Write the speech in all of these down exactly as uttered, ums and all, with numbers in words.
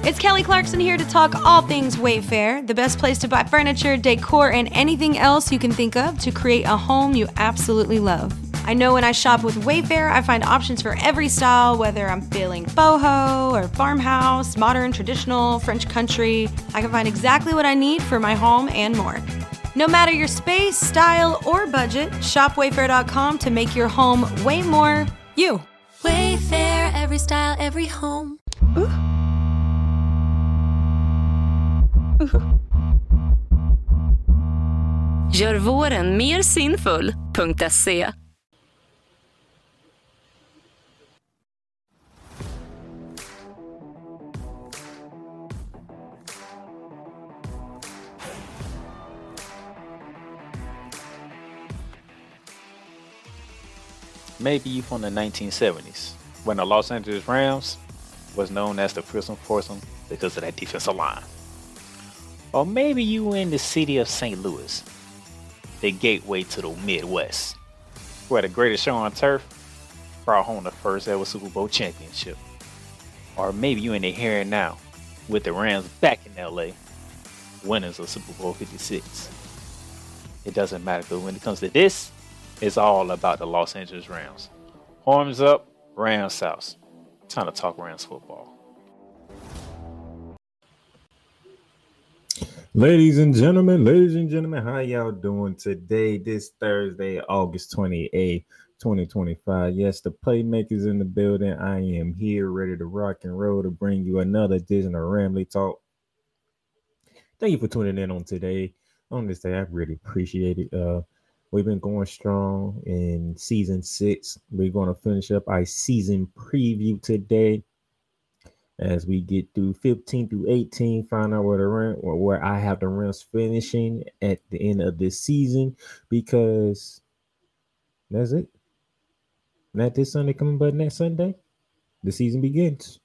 It's Kelly Clarkson here to talk all things Wayfair, the best place to buy furniture, decor, and anything else you can think of to create a home you absolutely love. I know when I shop with Wayfair, I find options for every style, whether I'm feeling boho or farmhouse, modern, traditional, French country. I can find exactly what I need for my home and more. No matter your space, style, or budget, shop wayfair dot com to make your home way more you. Wayfair, every style, every home. Ooh. Gör våren mer sinfull punkt se. Maybe you from the nineteen seventies, when the Los Angeles Rams was known as the fearsome foursome because of that defensive line. Or maybe you in the city of Saint Louis, the gateway to the Midwest, where the greatest show on turf brought home the first ever Super Bowl championship. Or maybe you in the here and now, with the Rams back in L A, winners of Super Bowl fifty-six. It doesn't matter, because when it comes to this, it's all about the Los Angeles Rams. Horns up, Rams South. Time to talk Rams football. Ladies and gentlemen, ladies and gentlemen, how y'all doing today? This Thursday, August twenty-eighth, twenty twenty-five. Yes, the Playmakers in the building. I am here, ready to rock and roll to bring you another edition of Ramley Talk. Thank you for tuning in on today. On this day, I really appreciate it. Uh, we've been going strong in season six. We're going to finish up our season preview today, as we get through fifteen through eighteen, find out where the Rams, or where I have the Rams finishing at the end of this season, because that's it. Not this Sunday coming, but next Sunday, the season begins.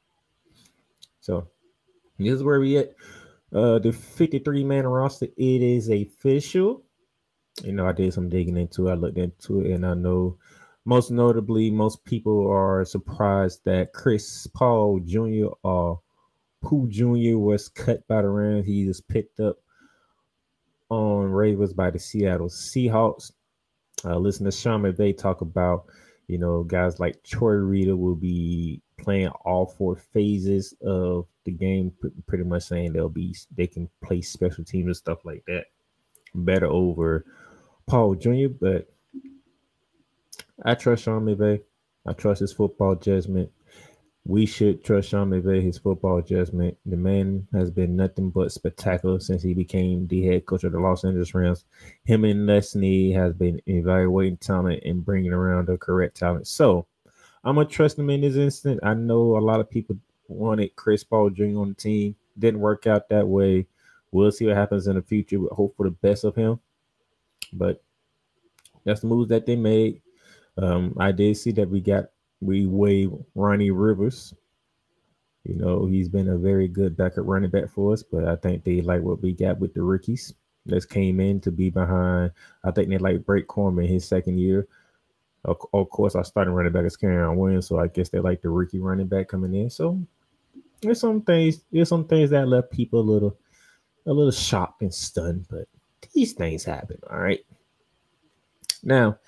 So this is where we at. Uh, the fifty-three man roster, it is official. You know, I did some digging into it. I looked into it, and I know most notably, most people are surprised that Chris Paul Junior or Pooh Junior was cut by the Rams. He was picked up on waivers by the Seattle Seahawks. Uh, listen to Sean McVay talk about, you know, guys like Troy Reader will be playing all four phases of the game, pretty much saying they'll be they can play special teams and stuff like that better over Paul Junior But I trust Sean McVay. I trust his football judgment. We should trust Sean McVay, his football judgment. The man has been nothing but spectacular since he became the head coach of the Los Angeles Rams. Him and Les Snead has been evaluating talent and bringing around the correct talent. So I'm going to trust him in this instant. I know a lot of people wanted Chris Paul Junior on the team. Didn't work out that way. We'll see what happens in the future. We hope for the best of him. But that's the moves that they made. Um, I did see that we got we waived Ronnie Rivers. You know, he's been a very good backup running back for us, but I think they like what we got with the rookies that came in to be behind. I think they like Blake Coleman his second year. Of, of course, our starting running back is Kerryon Williams, so I guess they like the rookie running back coming in. So there's some things, there's some things that left people a little, a little shocked and stunned, but these things happen. All right. Now,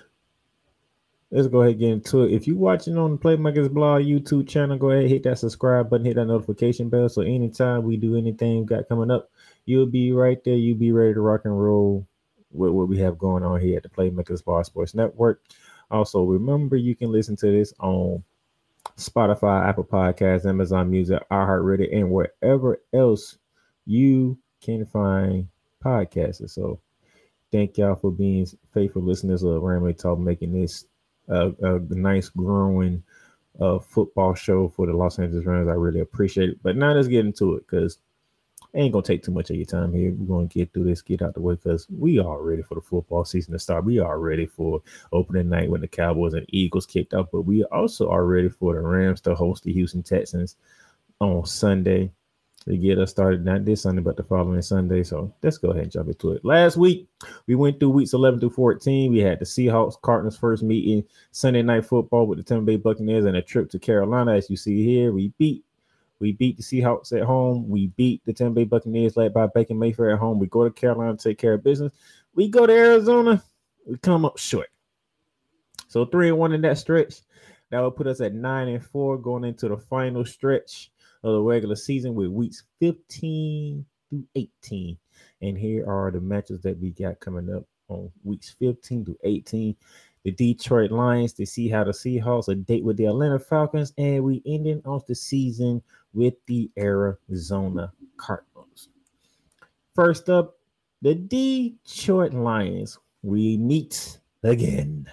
let's go ahead and get into it. If you're watching on the Playmakers Blog YouTube channel, go ahead, hit that subscribe button, hit that notification bell, so anytime we do anything we got coming up, you'll be right there. You'll be ready to rock and roll with what we have going on here at the Playmakers Blog Sports Network. Also, remember, you can listen to this on Spotify, Apple Podcasts, Amazon Music, iHeartRadio, and wherever else you can find podcasts. So thank y'all for being faithful listeners of Ramley Talk, making this a, a nice growing uh, football show for the Los Angeles Rams. I really appreciate it. But now let's get into it, because it ain't going to take too much of your time here. We're going to get through this, get out the way, because we are ready for the football season to start. We are ready for opening night when the Cowboys and Eagles kicked off, but we also are ready for the Rams to host the Houston Texans on Sunday to get us started, not this Sunday, but the following Sunday. So let's go ahead and jump into it. Last week, we went through weeks eleven through fourteen. We had the Seahawks Cardinals first meeting, Sunday Night Football with the Tampa Bay Buccaneers, and a trip to Carolina. As you see here, we beat We beat the Seahawks at home. We beat the Tampa Bay Buccaneers led by Baker Mayfield at home. We go to Carolina to take care of business. We go to Arizona. We come up short. So three and one in that stretch. That would put us at nine and four going into the final stretch of the regular season with weeks fifteen through eighteen. And here are the matches that we got coming up on weeks fifteen to eighteen. The Detroit Lions to see how the Seahawks a date with the Atlanta Falcons, and we ending off the season with the Arizona Cardinals. First up, the Detroit Lions. We meet again.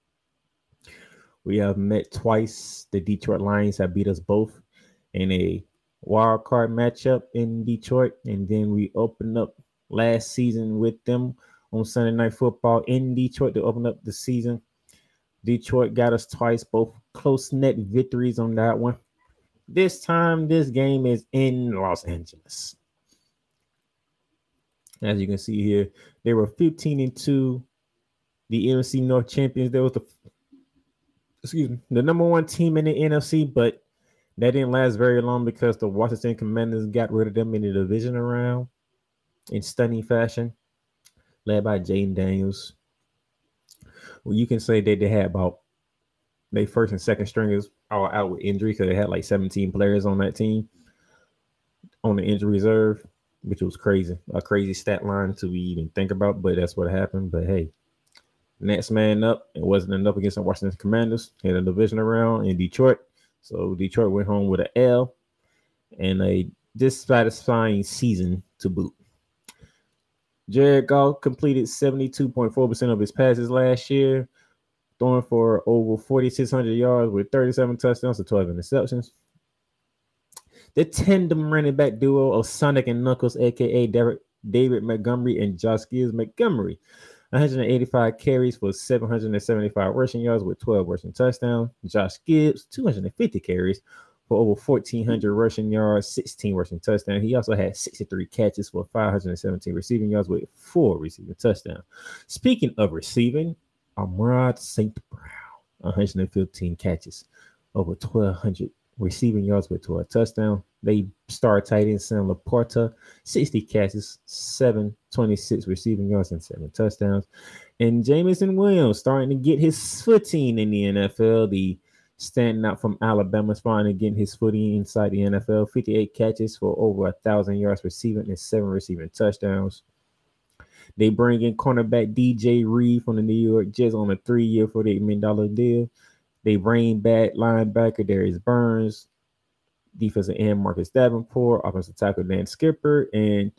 We have met twice. The Detroit Lions have beat us both in a wild card matchup in Detroit, and then we opened up last season with them on Sunday Night Football in Detroit to open up the season. Detroit got us twice, both close-knit victories on that one. This time, this game is in Los Angeles. As you can see here, they were fifteen and two, the N F C North champions. There was the excuse me, the number one team in the N F C, but that didn't last very long because the Washington Commanders got rid of them in the divisional round in stunning fashion, led by Jaden Daniels. Well, you can say that they had about their first and second stringers all out with injury because they had like seventeen players on that team on the injury reserve, which was crazy. A crazy stat line to even think about, but that's what happened. But hey, next man up, it wasn't enough against the Washington Commanders. Had a division round in Detroit. So Detroit went home with an L and a dissatisfying season to boot. Jared Goff completed seventy-two point four percent of his passes last year, throwing for over forty-six hundred yards with thirty-seven touchdowns and twelve interceptions. The tandem running back duo of Sonic and Knuckles, a k a. David Montgomery and Josh Gibbs. Montgomery, one hundred eighty-five carries for seven hundred seventy-five rushing yards with twelve rushing touchdowns. Josh Gibbs, two hundred fifty carries for over fourteen hundred rushing yards, sixteen rushing touchdowns. He also had sixty-three catches for five hundred seventeen receiving yards with four receiving touchdowns. Speaking of receiving, Amon-Ra Saint Brown, one hundred fifteen catches, over twelve hundred receiving yards with twelve touchdowns. They star tight end Sam Laporta, sixty catches, seven twenty-six receiving yards, and seven touchdowns. And Jameson Williams starting to get his footing in the N F L. The standing out from Alabama, finally getting his footing inside the N F L. fifty-eight catches for over one thousand yards receiving and seven receiving touchdowns. They bring in cornerback D J Reed from the New York Jets on a three-year, forty-eight million dollars deal. They bring back linebacker Darius Burns, defensive end Marcus Davenport, offensive tackle Dan Skipper, and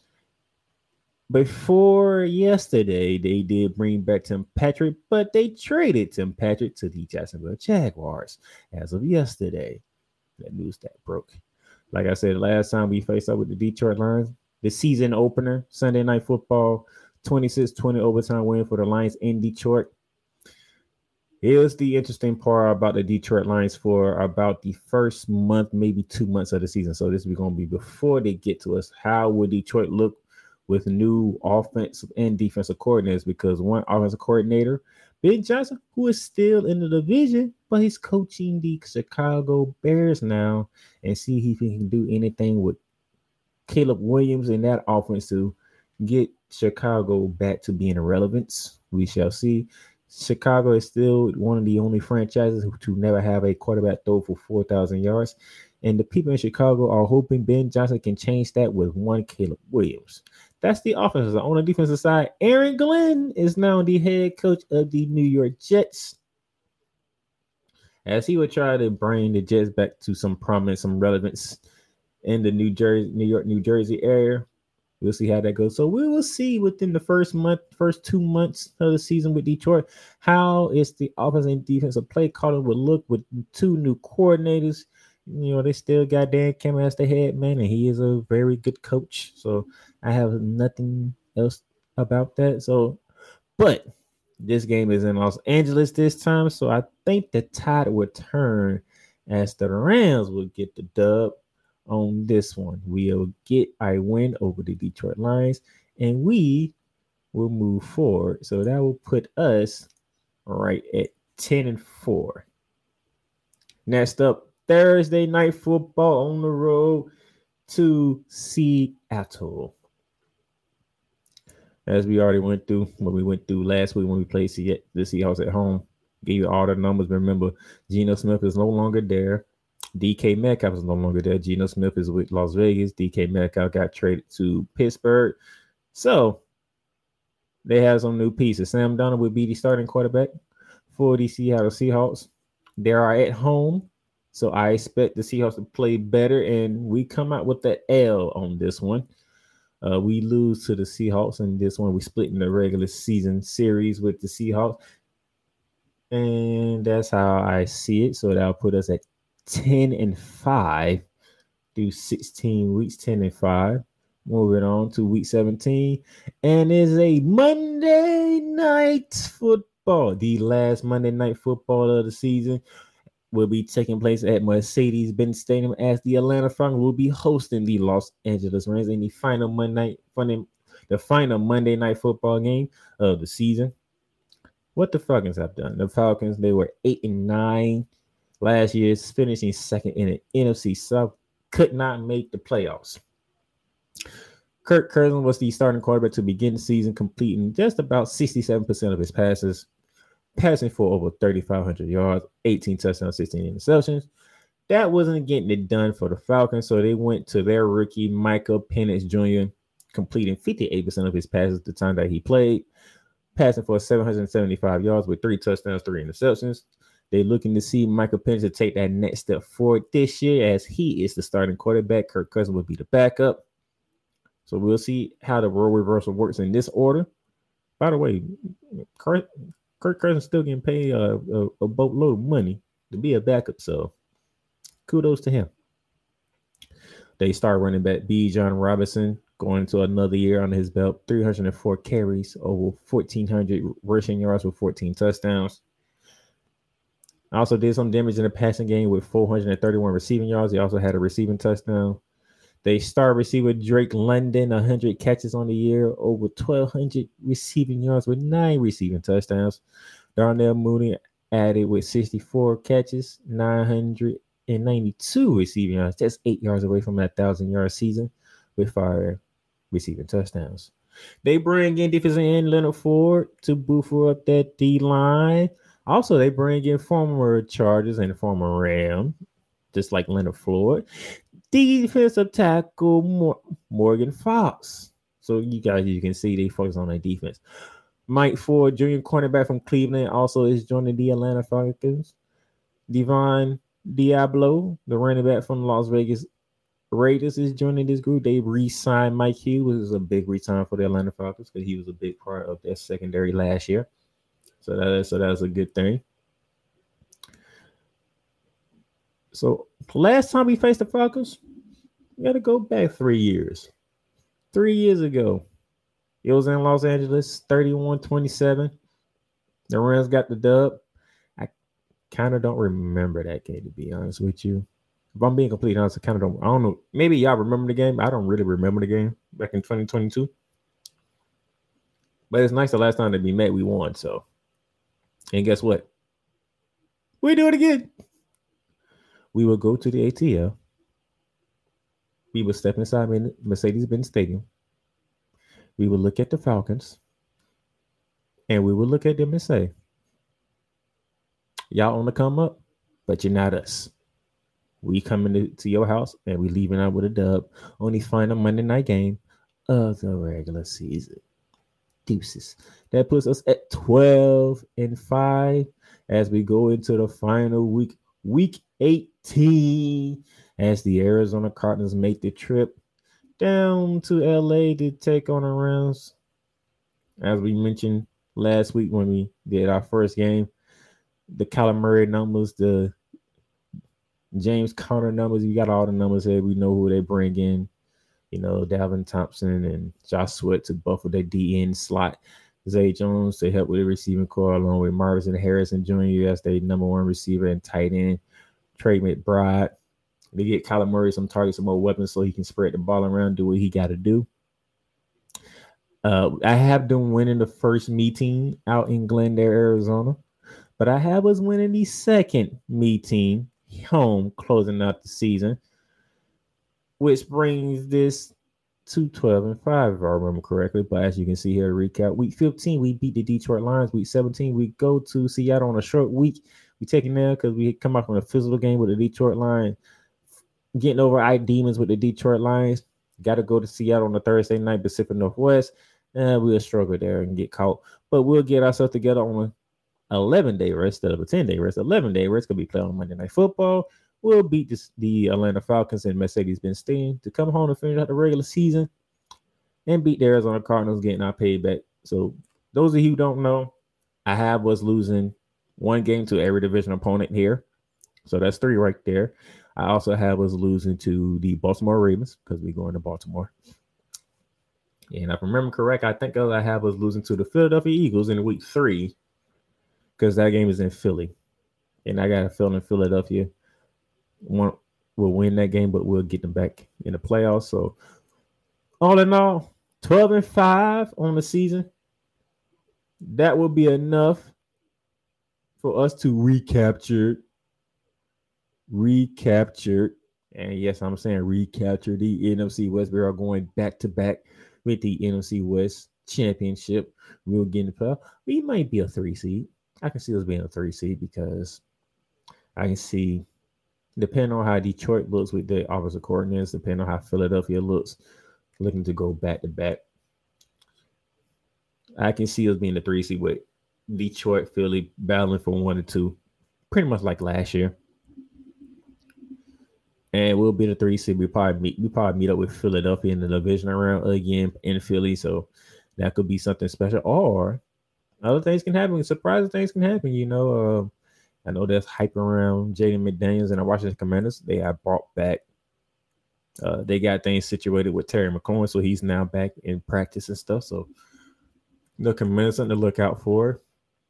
before yesterday, they did bring back Tim Patrick, but they traded Tim Patrick to the Jacksonville Jaguars as of yesterday. That news that broke. Like I said, last time we faced up with the Detroit Lions, the season opener, Sunday Night Football, twenty-six twenty overtime win for the Lions in Detroit. Here's the interesting part about the Detroit Lions for about the first month, maybe two months of the season. So this is going to be before they get to us. How will Detroit look with new offensive and defensive coordinators? Because one offensive coordinator, Ben Johnson, who is still in the division, but he's coaching the Chicago Bears now, and see if he can do anything with Caleb Williams in that offense to get Chicago back to being irrelevant. We shall see. Chicago is still one of the only franchises to never have a quarterback throw for four thousand yards. And the people in Chicago are hoping Ben Johnson can change that with one Caleb Williams. That's the offense. On the defensive side, Aaron Glenn is now the head coach of the New York Jets, as he would try to bring the Jets back to some prominence, some relevance in the New Jersey, New York, New Jersey area. We'll see how that goes. So we will see within the first month, first two months of the season with Detroit, how is the offense and defensive play calling will look with two new coordinators. You know, they still got Dan Campbell as the head man, and he is a very good coach. So I have nothing else about that. So, but this game is in Los Angeles this time, so I think the tide will turn as the Rams will get the dub on this one. We'll get a win over the Detroit Lions, and we will move forward. So that will put us right at ten and four. Next up, Thursday night football on the road to Seattle. As we already went through, what we went through last week when we played the Seahawks at home, gave you all the numbers. Remember, Geno Smith is no longer there. D K Metcalf is no longer there. Geno Smith is with Las Vegas. D K Metcalf got traded to Pittsburgh. So they have some new pieces. Sam Darnold will be the starting quarterback for the Seattle Seahawks. They are at home, so I expect the Seahawks to play better, and we come out with the L on this one. Uh, we lose to the Seahawks in this one. We split in the regular season series with the Seahawks. And that's how I see it. So that'll put us at ten and five through sixteen weeks, ten and five. Moving on to week seventeen. And it's a Monday night football. The last Monday night football of the season will be taking place at Mercedes-Benz Stadium as the Atlanta Falcons will be hosting the Los Angeles Rams in the final Monday night, the final Monday night football game of the season. What the Falcons have done? The Falcons, they were eight and nine last year, finishing second in the N F C South, could not make the playoffs. Kirk Cousins was the starting quarterback to begin the season, completing just about sixty-seven percent of his passes, passing for over thirty-five hundred yards, eighteen touchdowns, sixteen interceptions. That wasn't getting it done for the Falcons, so they went to their rookie, Michael Penix Junior, completing fifty-eight percent of his passes the time that he played, passing for seven hundred seventy-five yards with three touchdowns, three interceptions. They're looking to see Michael Penix to take that next step forward this year as he is the starting quarterback. Kirk Cousins will be the backup. So we'll see how the role reversal works in this order. By the way, Kirk, Kirk Cousins still getting paid a, a, a boatload of money to be a backup, so kudos to him. They start running back B. John Robinson going into another year under his belt, three hundred four carries, over fourteen hundred rushing yards with fourteen touchdowns. Also did some damage in the passing game with four hundred thirty-one receiving yards. He also had a receiving touchdown. They star receiver Drake London, one hundred catches on the year, over twelve hundred receiving yards with nine receiving touchdowns. Darnell Mooney added with sixty-four catches, nine hundred ninety-two receiving yards, just eight yards away from that one thousand-yard season with five receiving touchdowns. They bring in defensive end Leonard Ford to buffer up that D-line. Also, they bring in former Chargers and former Ram, just like Leonard Ford. Defensive tackle Mor- Morgan Fox. So you guys, you can see they focus on their defense. Mike Ford, junior cornerback from Cleveland, also is joining the Atlanta Falcons. Devon Diablo, the running back from Las Vegas Raiders, is joining this group. They re-signed Mike Hughes, which is a big return for the Atlanta Falcons because he was a big part of their secondary last year. So that so that's a good thing. So last time we faced the Falcons, we got to go back three years. Three years ago, it was in Los Angeles, thirty-one twenty-seven. The Rams got the dub. I kind of don't remember that game, to be honest with you. If I'm being completely honest, I kind of don't. I don't know. Maybe y'all remember the game. I don't really remember the game back in twenty twenty-two. But it's nice the last time that we met, we won. So, and guess what? We do it again. We will go to the A T L. We will step inside Mercedes-Benz Stadium. We will look at the Falcons. And we will look at them and say, y'all on the come up, but you're not us. We coming to, to your house and we leaving out with a dub on the final Monday night game of the regular season. Deuces. That puts us at twelve and five as we go into the final week, week eighteen, as the Arizona Cardinals make the trip down to L A to take on the Rams. As we mentioned last week when we did our first game, the Kyler Murray numbers, the James Conner numbers, we got all the numbers here. We know who they bring in. You know, Dalvin Thompson and Josh Sweat to buffer their D N slot. Zay Jones to help with the receiving core, along with Marvin Harrison Junior as their number one receiver and tight end. Trey McBride. They get Kyler Murray some targets, some more weapons so he can spread the ball around, do what he got to do. Uh, I have them winning the first meeting out in Glendale, Arizona, but I have us winning the second meeting home, closing out the season, which brings this to twelve and five, if I remember correctly. But as you can see here, recap: week fifteen, we beat the Detroit Lions. Week seventeen, we go to Seattle on a short week. We take it now because we come out from a physical game with the Detroit Lions, getting over our demons with the Detroit Lions. Got to go to Seattle on a Thursday night, Pacific Northwest. Uh, we'll struggle there and get caught. But we'll get ourselves together on an eleven-day rest instead of a ten-day rest. eleven-day rest going to be playing on Monday Night Football. We'll beat this, the Atlanta Falcons and Mercedes-Benz Stadium to come home and finish out the regular season and beat the Arizona Cardinals, getting our payback. So those of you who don't know, I have us losing one game to every division opponent here. So that's three right there. I also have us losing to the Baltimore Ravens because we're going to Baltimore. And if I remember correct, I think I have us losing to the Philadelphia Eagles in week three because that game is in Philly. And I got a feeling Philadelphia won't, will win that game, but we'll get them back in the playoffs. So all in all, twelve and five on the season. That will be enough for us to recapture, recapture, and yes, I'm saying recapture the N F C West. We are going back to back with the N F C West championship. We'll get in the playoff. We might be a three seed. I can see us being a three seed because I can see, depending on how Detroit looks with the offensive coordinators, depending on how Philadelphia looks, looking to go back to back, I can see us being the three seed with Detroit, Philly battling for one or two, pretty much like last year. And we'll be the three seed. We probably meet. We probably meet up with Philadelphia in the division round again in Philly. So that could be something special. Or other things can happen. Surprising things can happen. You know, uh, I know there's hype around Jaden McDaniels and the Washington Commanders. They have brought back. Uh, they got things situated with Terry McLaurin, so he's now back in practice and stuff. So the Commanders something to look out for.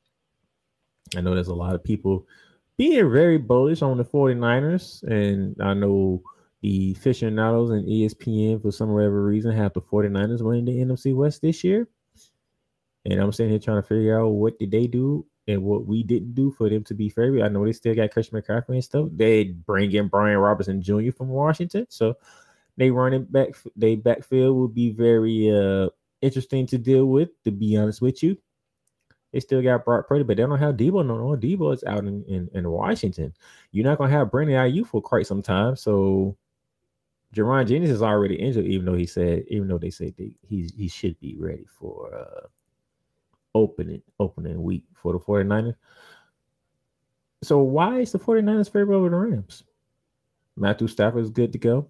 I know there's a lot of people being very bullish on the 49ers, and I know the aficionados and E S P N, for some whatever reason, have the 49ers winning the N F C West this year. And I'm sitting here trying to figure out what did they do and what we didn't do for them to be favorite. I know they still got Christian McCaffrey and stuff. They bring in Brian Robinson Junior from Washington, so they running back, they backfield will be very uh, interesting to deal with, to be honest with you. They still got Brock Purdy, but they don't have Debo no more. Debo is out in, in, in Washington. You're not going to have Brandon Ayuk for quite some time. So Jerron Jennings is already injured, even though he said, even though they say they, he, he should be ready for uh, opening, opening week for the 49ers. So why is the 49ers favorite over the Rams? Matthew Stafford is good to go.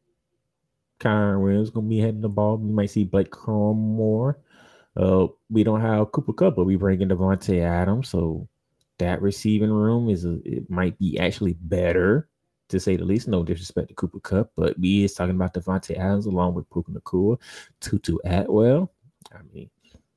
Kyron Williams is going to be heading the ball. We might see Blake Corum more. Uh, we don't have Cooper Kupp, but we bring in Devontae Adams, so that receiving room is a, it might be actually better, to say the least. No disrespect to Cooper Kupp, but we is talking about Devontae Adams along with Puka Nacua, Tutu Atwell. I mean,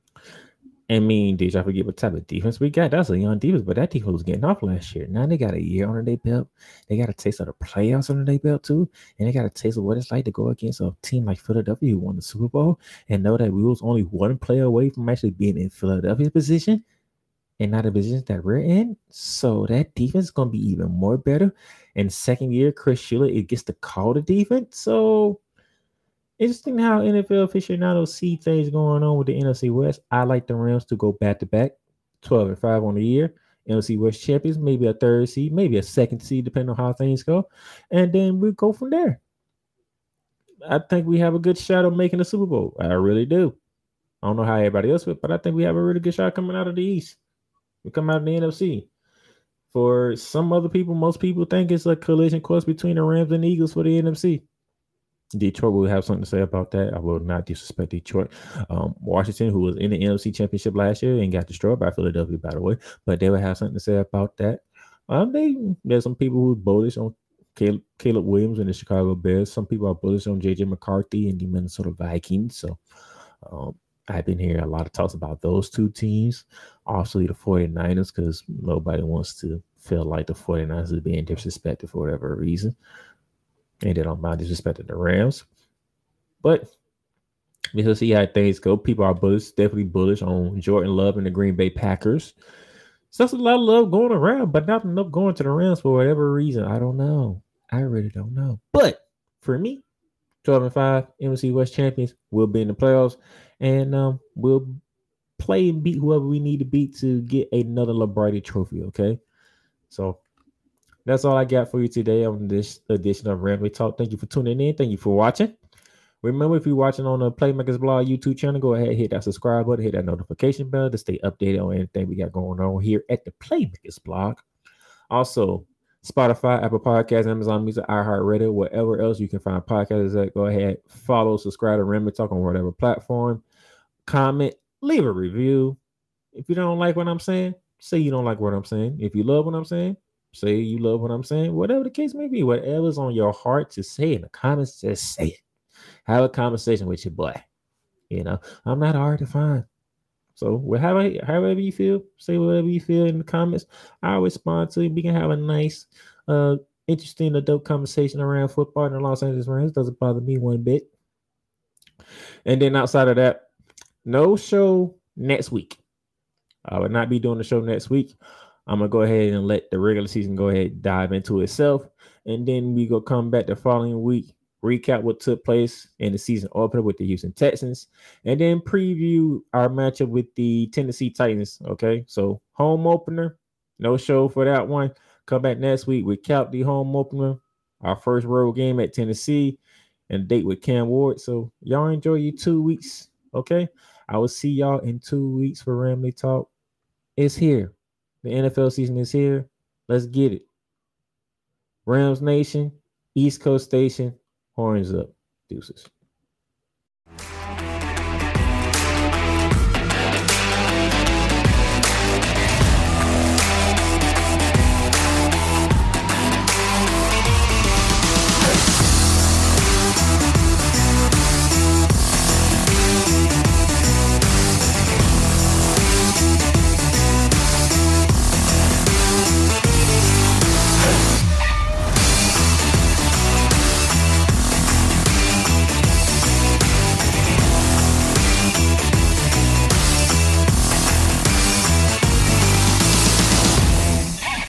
I mean, did y'all forget what type of defense we got? That's a young defense, but that defense was getting off last year. Now they got a year under their belt. They got a taste of the playoffs under their belt too, and they got a taste of what it's like to go against a team like Philadelphia who won the Super Bowl and know that we was only one player away from actually being in Philadelphia's position and not a position that we're in. So that defense is going to be even more better. And second year, Chris Shula, it gets to call the defense. So interesting how N F L aficionados see things going on with the N F C West. I like the Rams to go back to back, twelve and five on the year. N F C West champions, maybe a third seed, maybe a second seed, depending on how things go. And then we'll go from there. I think we have a good shot of making the Super Bowl. I really do. I don't know how everybody else would, but I think we have a really good shot coming out of the East. We come out of the N F C. For some other people, most people think it's a collision course between the Rams and the Eagles for the N F C. Detroit will have something to say about that. I will not disrespect Detroit. Um, Washington, who was in the N F C Championship last year and got destroyed by Philadelphia, by the way, but they will have something to say about that. Um, they there's some people who are bullish on Caleb, Caleb Williams and the Chicago Bears. Some people are bullish on J J McCarthy and the Minnesota Vikings. So um, I've been hearing a lot of talks about those two teams. Also, the 49ers, because nobody wants to feel like the 49ers is being disrespected for whatever reason. And they don't mind disrespecting the Rams. But we'll see how things go. People are bullish, definitely bullish on Jordan Love and the Green Bay Packers. So that's a lot of love going around, but not enough going to the Rams for whatever reason. I don't know. I really don't know. But for me, twelve and five, N F C West champions, we'll be in the playoffs, and um, we'll play and beat whoever we need to beat to get another Lombardi trophy, okay? So that's all I got for you today on this edition of Rambley Talk. Thank you for tuning in. Thank you for watching. Remember, if you're watching on the Playmakers Blog YouTube channel, go ahead and hit that subscribe button, hit that notification bell to stay updated on anything we got going on here at the Playmakers Blog. Also, Spotify, Apple Podcasts, Amazon Music, iHeartRadio, wherever else you can find podcasts at. Go ahead, follow, subscribe to Rambley Talk on whatever platform. Comment, leave a review. If you don't like what I'm saying, say you don't like what I'm saying. If you love what I'm saying, say you love what I'm saying. Whatever the case may be, whatever's on your heart to say in the comments, just say it. Have a conversation with your boy. You know, I'm not hard to find. So however, however you feel, say whatever you feel in the comments. I'll respond to it. We can have a nice, uh, interesting, adult conversation around football in the Los Angeles Rams. Doesn't bother me one bit. And then outside of that, no show next week. I will not be doing the show next week. I'm going to go ahead and let the regular season go ahead and dive into itself. And then we go come back the following week, recap what took place in the season opener with the Houston Texans, and then preview our matchup with the Tennessee Titans. Okay, so home opener, no show for that one. Come back next week, recap the home opener, our first road game at Tennessee, and date with Cam Ward. So y'all enjoy your two weeks. Okay, I will see y'all in two weeks for Rambley Talk. It's here. The N F L season is here. Let's get it. Rams Nation, East Coast Station, horns up. Deuces.